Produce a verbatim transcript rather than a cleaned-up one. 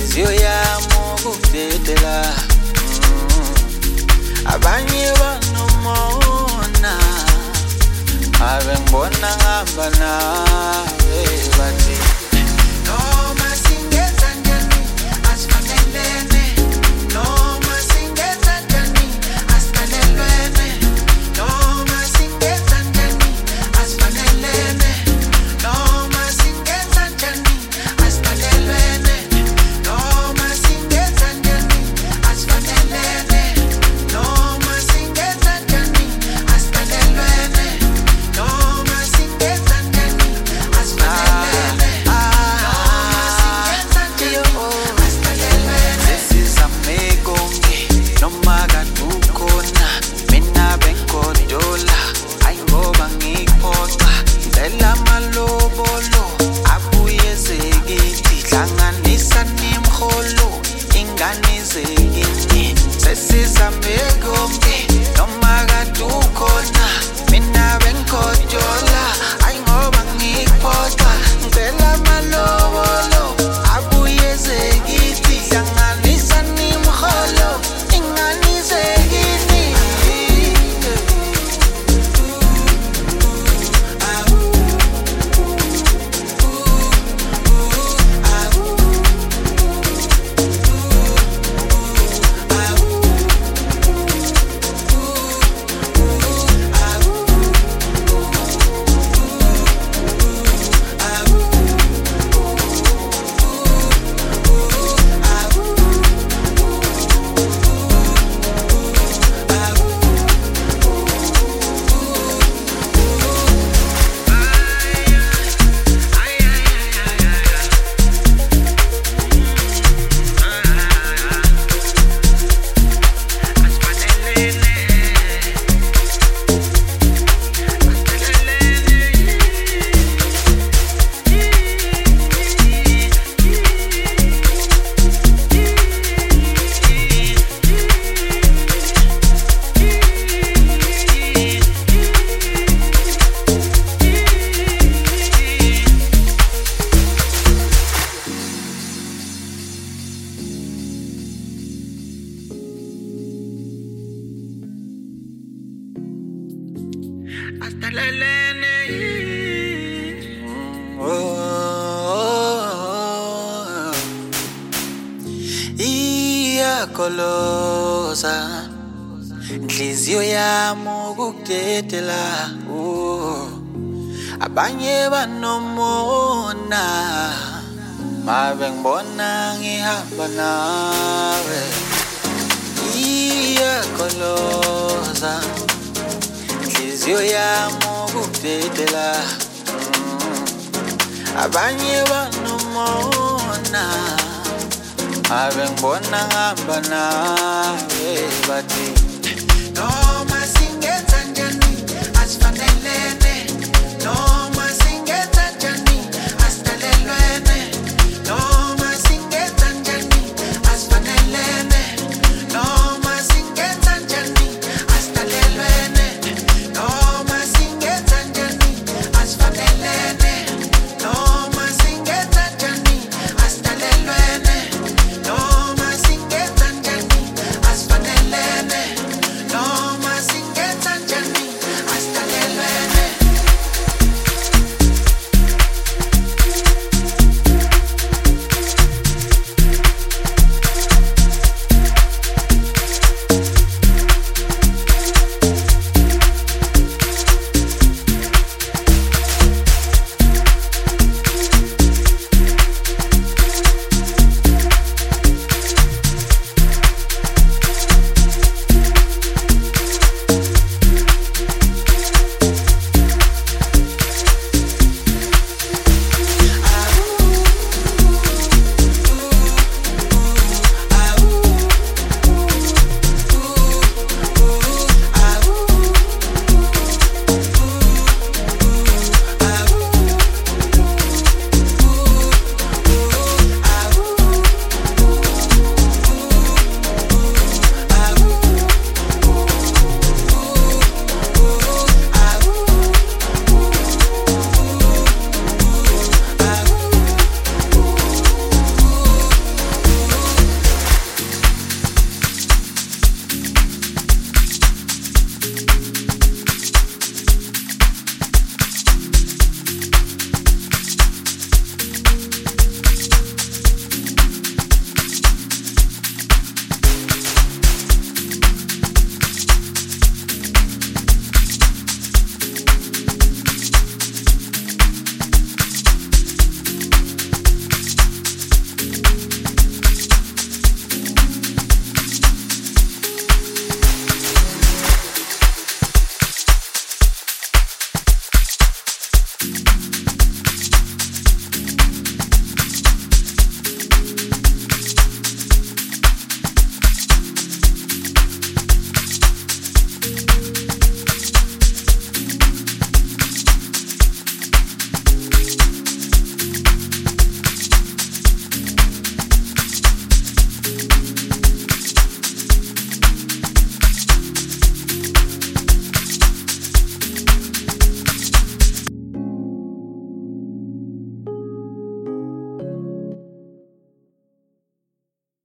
inhliziyo yami ukudedela. Abanye banomona ave ngibona ngihamba nawe bathi noma singenza njani asifanelene, noma singenza njani asifanelene, noma singenza njani asifanelene, noma singenza njani asifanelene, noma singenza njani asifanelene, noma singenza njani asifanelene, noma singenza njani asifanelene, noma singenza njani asifanelene. Sesizamekonke noma kade ukhona, mina bengigodola ayi ngoba ngikuphoxa. Ngicela amalobolo abuye zekithi, hlanganisa nemiholo ingane zekini. Sesizamekonke noma kade ukhona, mina bengigodola ayi ngoba ngikuphoxa. Ngicela amalobolo abuye zekithi, hlanganisa nemiholo ingane zekini. Hasta la lene. Iyakoloza inhliziyo yami ukudedela. Abanye banomona mabe ngibona ngihamba nawe. Iyakoloza inhliziyo yami ukudedela. Abanye banomona ave ngibona ngihamba nawe bathi